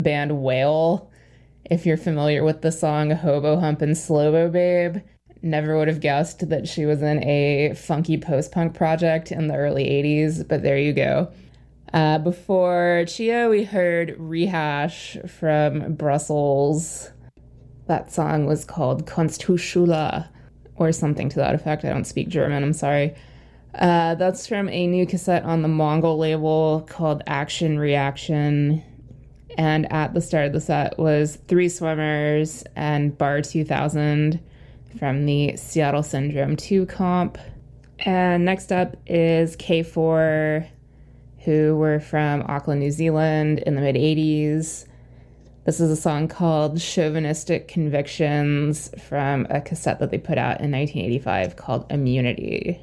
band Whale. If you're familiar with the song Hobo Hump and Slobo Babe, never would have guessed that she was in a funky post-punk project in the early 80s, but there you go. Before Chia, we heard Rehash from Brussels. That song was called Kunsthochschule, or something to that effect. I don't speak German, I'm sorry. That's from a new cassette on the Mongol label called Action Reaction. And at the start of the set was Three Swimmers and Bar 2000 from the Seattle Syndrome 2 comp. And next up is K4, who were from Auckland, New Zealand in the mid-80s. This is a song called Chauvinistic Convictions from a cassette that they put out in 1985 called Immunity.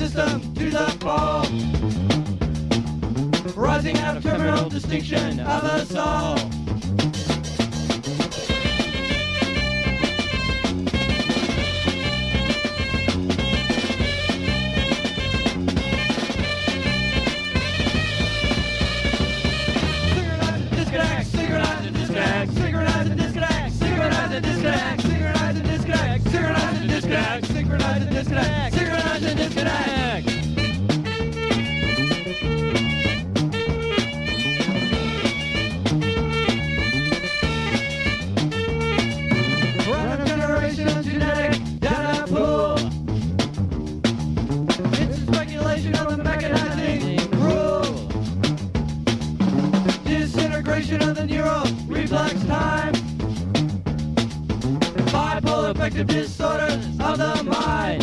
system to the fall, rising out of terminal distinction of us all. Synchronize and disconnect, synchronize and disconnect, synchronize and disconnect, synchronize and disconnect, synchronize and disconnect, synchronize and disconnect, synchronize and disconnect. Random generation of genetic data pool. It's a speculation of the mechanizing rule. Disintegration of the neural reflex time. Bipolar affective disorders of the mind.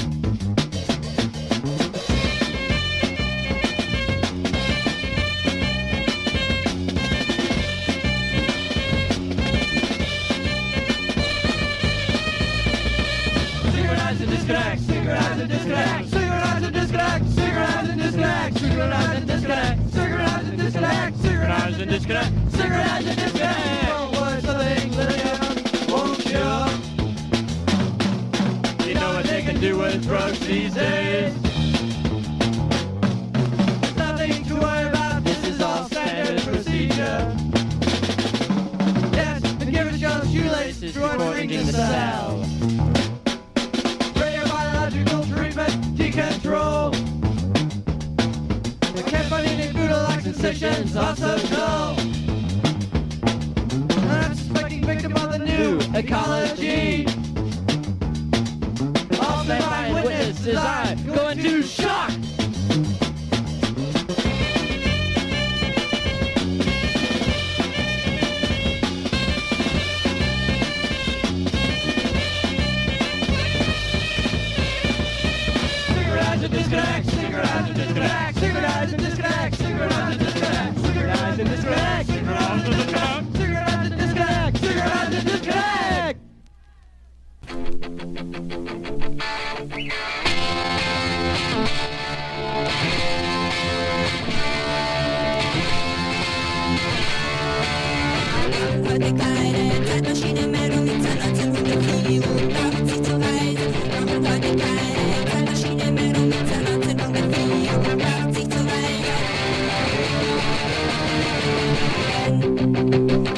Synchronize and disconnect, synchronize and disconnect, synchronize and disconnect, synchronize and disconnect, synchronize and disconnect, synchronize and disconnect, synchronize and disconnect, synchronize and disconnect. Don't worry, something little, won't you? You know what they can do with drugs these days. Nothing to worry about, this is all standard procedure. Yes, and give it your shoelaces before ringing the cell. Radiobiological treatment, decontrol. I can't find any brutal sensations, also dull. I'm suspecting victim of the new ecology. I'll stand by and witness as I go into shock. Synchronize and disconnect, synchronize and disconnect, synchronize and disconnect, synchronize and disconnect, synchronize and disconnect, synchronize and disconnect, synchronize and disconnect, synchronize and disconnect. Radikale Zeitmaschine, Meldung mit Zeitleitern und der Video braucht sich zu reisen. Radikale Zeitmaschine, Meldung mit Zeitleitern und der Video braucht sich zu reisen.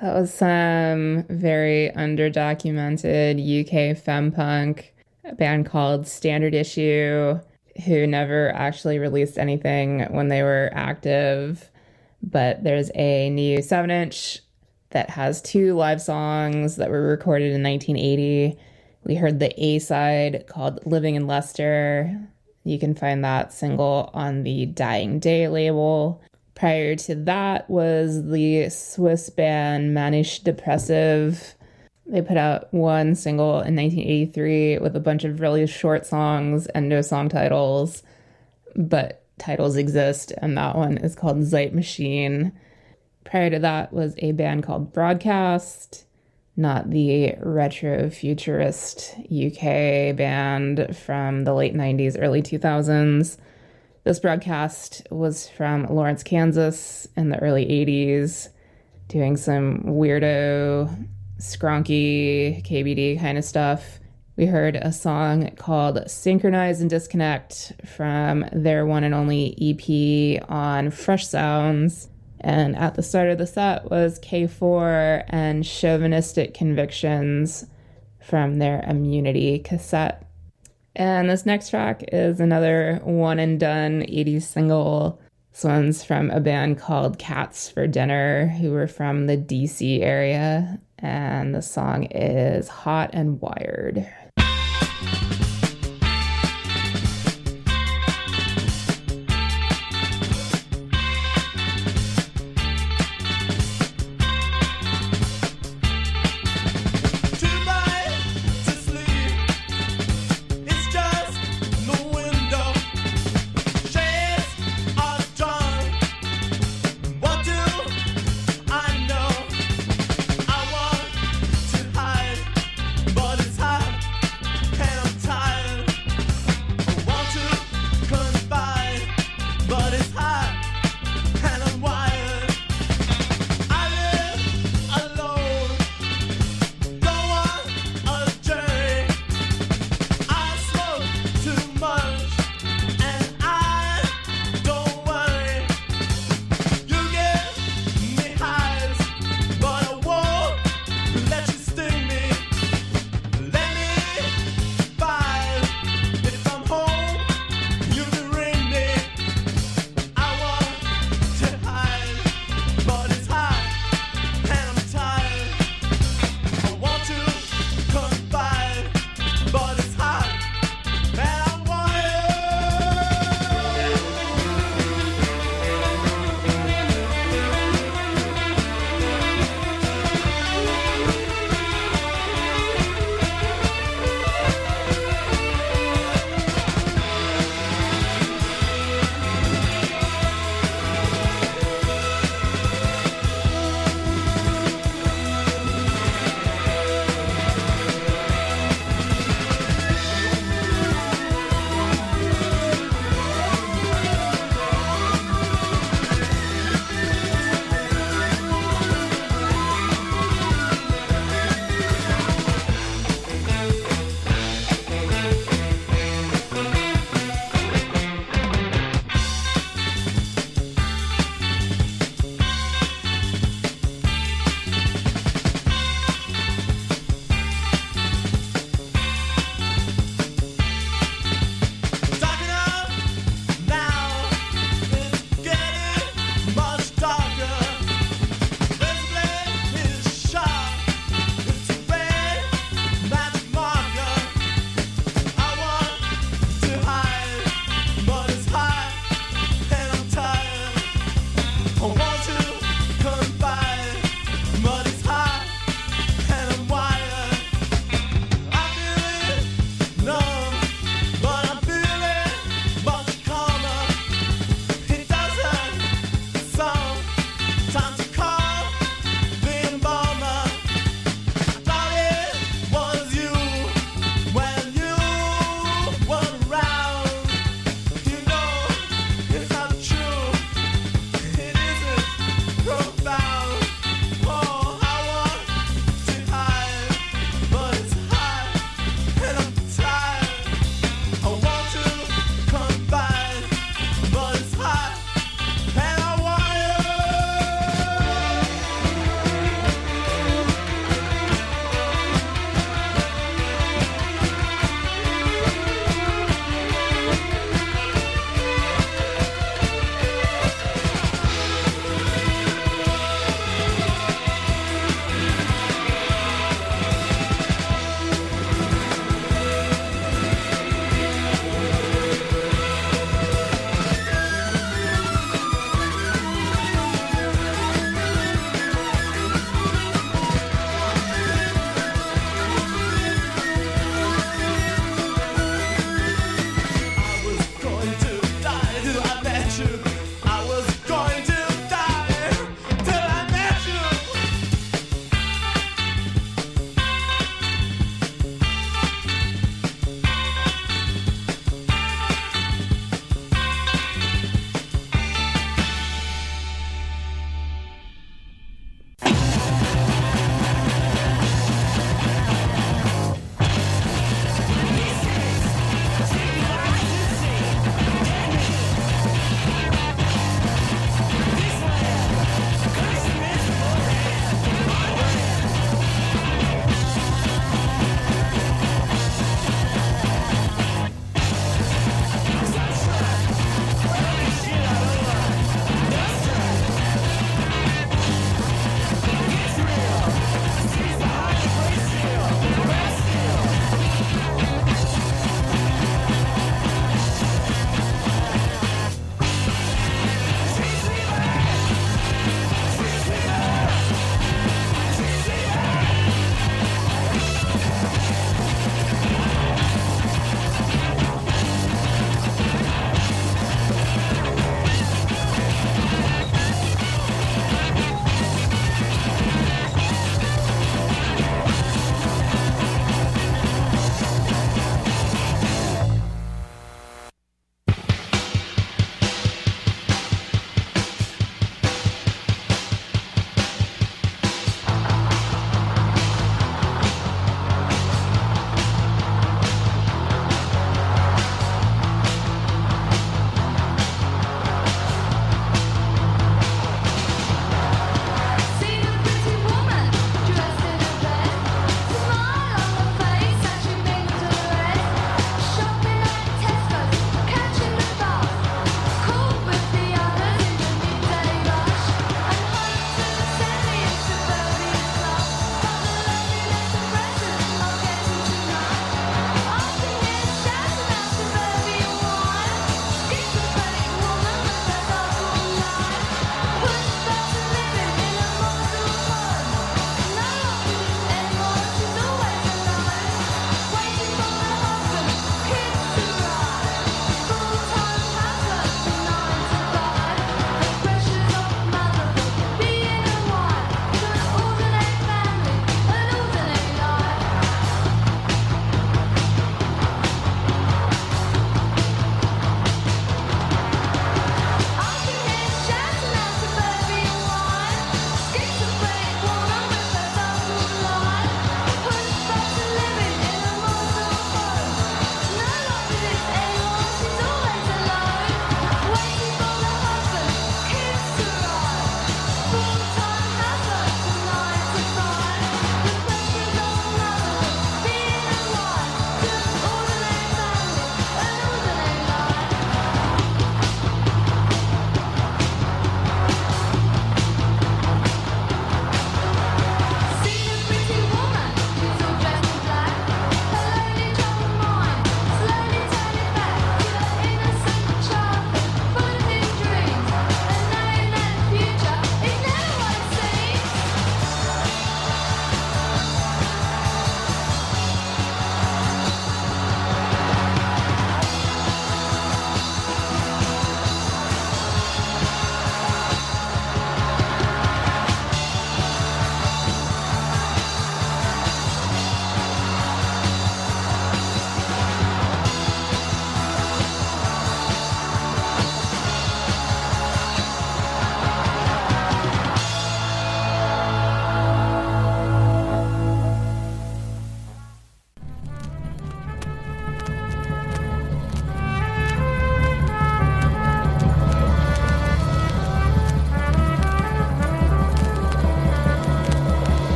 That was some very underdocumented UK femme punk, a band called Standard Issue, who never actually released anything when they were active. But there's a new 7-inch that has 2 live songs that were recorded in 1980. We heard the A-side called Living in Leicester. You can find that single on the Dying Day label. Prior to that was the Swiss band Manisch Depressive. They put out 1 single in 1983 with a bunch of really short songs and no song titles, but titles exist, and that one is called Zeit Machine. Prior to that was a band called Broadcast, not the retro futurist UK band from the late 90s, early 2000s. This Broadcast was from Lawrence, Kansas in the early 80s, doing some weirdo, skronky, KBD kind of stuff. We heard a song called Synchronize and Disconnect from their one and only EP on Fresh Sounds. And at the start of the set was K4 and Chauvinistic Convictions from their Immunity cassette. And this next track is another one and done 80s single. This one's from a band called Cats for Dinner, who were from the DC area. And the song is Hot and Wired. But it's hot.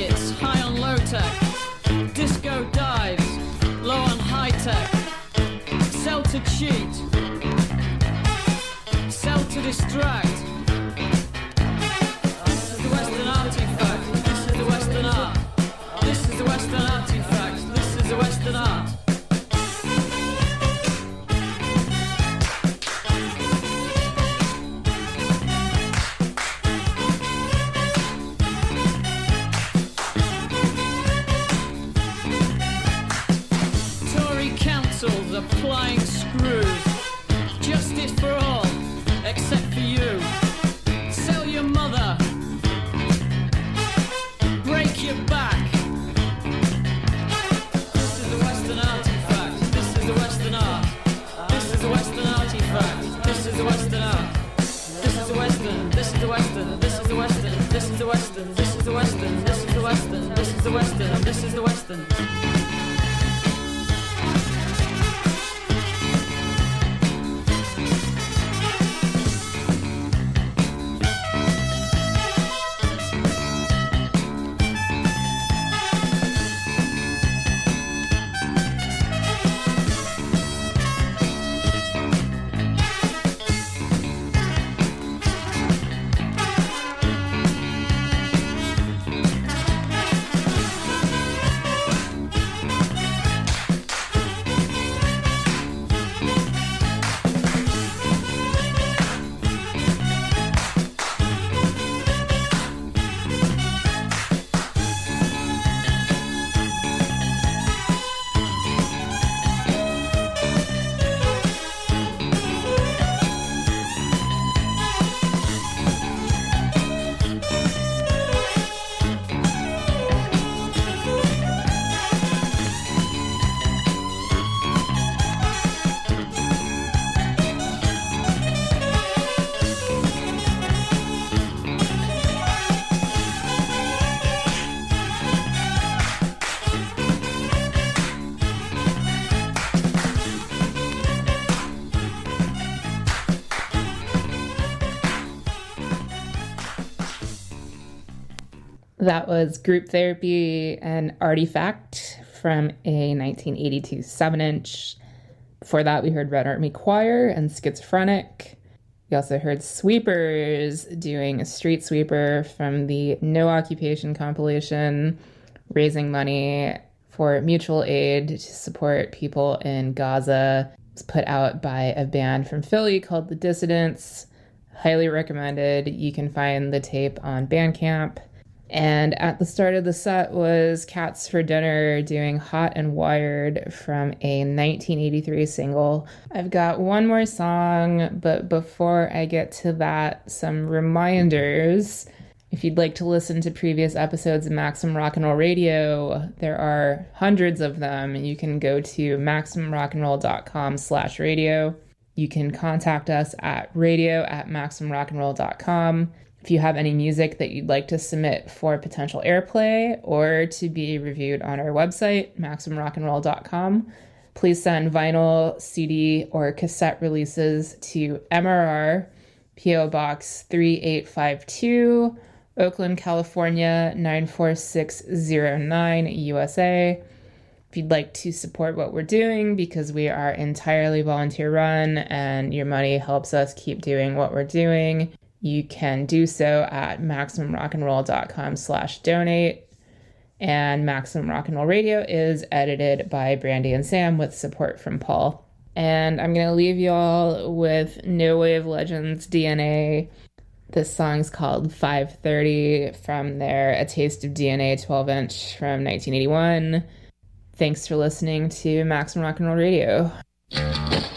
jackets, high on low tech. Disco dives, low on high tech. Sell to cheat, sell to distract. This is the Western artifact. This is the Western art. This is the Western artifact. This is the Western art. Applying screws. Justice for all, except for you. Sell your mother. Break your back. This is the Western artifact. This is the Western art. This is the Western artifact. This is the Western art. This is the Western. This is the Western. This is the Western. This is the Western. This is the Western. This is the Western. This is the Western. This is the Western. That was Group Therapy and Artifact from a 1982 7-inch. Before that, we heard Red Army Choir and Schizophrenic. We also heard Sweepers doing a Street Sweeper from the No Occupation compilation, raising money for mutual aid to support people in Gaza. It was put out by a band from Philly called The Dissidents. Highly recommended. You can find the tape on Bandcamp. And at the start of the set was Cats for Dinner doing Hot and Wired from a 1983 single. I've got one more song, but before I get to that, some reminders. If you'd like to listen to previous episodes of Maximum Rock and Roll Radio, there are hundreds of them. You can go to MaximumRockandRoll.com/radio. You can contact us at radio@MaximumRockandRoll.com. If you have any music that you'd like to submit for potential airplay or to be reviewed on our website, MaximumRockandRoll.com, please send vinyl, CD, or cassette releases to MRR, P.O. Box 3852, Oakland, California, 94609, USA. If you'd like to support what we're doing, because we are entirely volunteer run and your money helps us keep doing what we're doing, you can do so at MaximumRockandRoll.com/donate. And Maximum Rock and Roll Radio is edited by Brandy and Sam with support from Paul. And I'm going to leave y'all with No Wave Legends DNA. This song's called 530 from their A Taste of DNA 12-inch from 1981. Thanks for listening to Maximum Rock and Roll Radio.